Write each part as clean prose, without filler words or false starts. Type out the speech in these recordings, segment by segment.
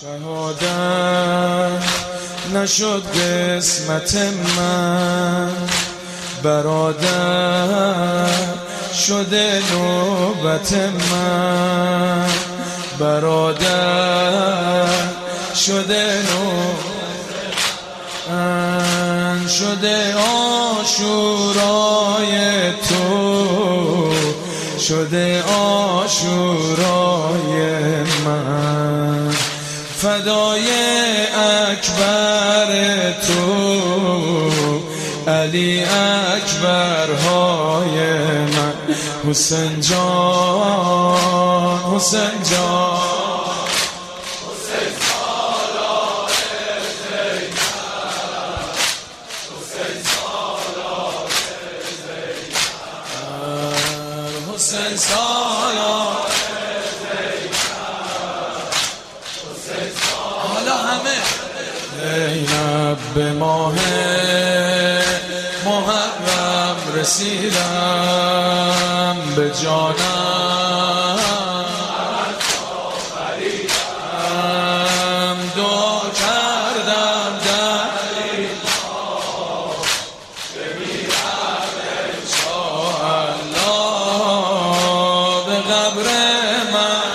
شهادت نشد قسمت من، برادر شده نوبت من، برادر شده نوبت من، شده عاشورای تو، شده عاشورای من، فدای اکبر تو، علی اکبرهای من، حسین جان، حسین جان، حسین سالار زینب، حسین سالار زینب، حسین سالار زینب، حالا همه زینب به ماه محرم رسیدم، به جانم دعا کردم در بمیرم انشاءالله، به قبر من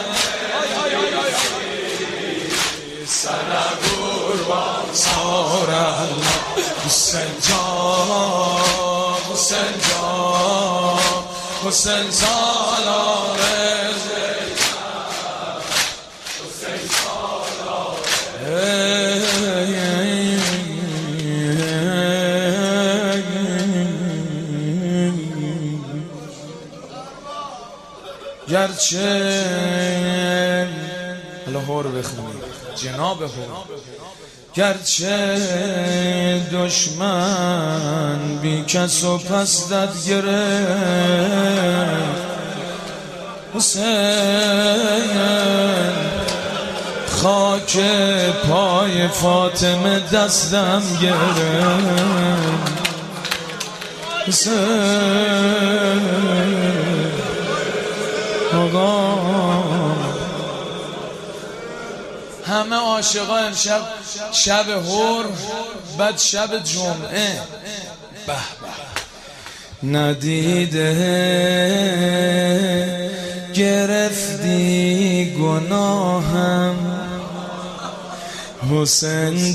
سنگور و سارالله. حسین جان، حسین جان، حسین سالار زینب، حسین سالار گرچه حالا هور بخونیم جناب هور، گرچه دشمن بی کس و پس دد گرفت، حسین خاک پای فاطمه دستم گرفت، حسین آقا. همه عاشقا امشب شب هور، بعد شب جمعه، به به ندیده گرفتی گناهم، حسین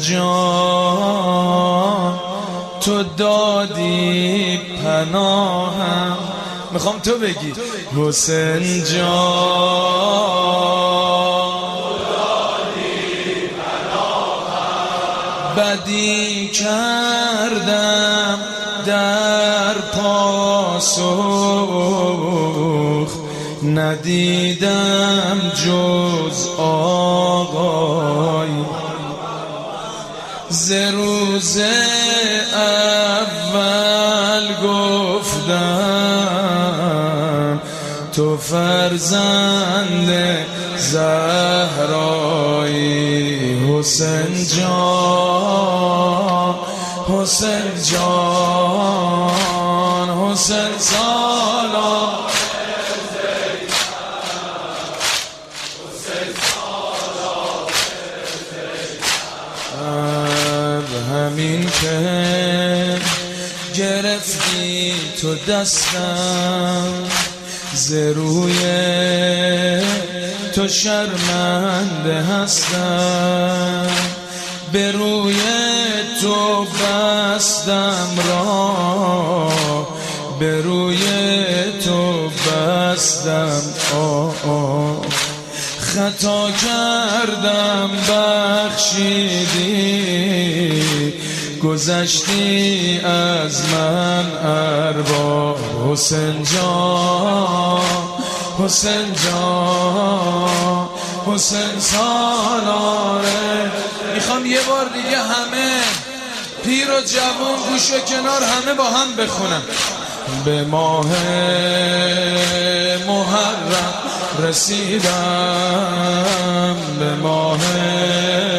جان تو دادی پناهم. میخوام تو بگی حسین جان بدی کردم در پاسخ، ندیدم جز آقای، ز روز اول گفتم تو فرزند زهرایی. حسین جان، حسین جان، حسین سالار زینب، حسین سالار زینب، همین که گرفتی تو دستم، ز روی تو شرمنده هستم، به روی تو بستم راه، به روی تو بستم خطا کردم بخشیدی، گذشتی از من ارباب. حسین جان، حسین جان، حسین سالاره. میخوام یه بار دیگه همه پیر و جوان گوش و کنار همه با هم بخونم. به ماه محرم رسیدم، به ماه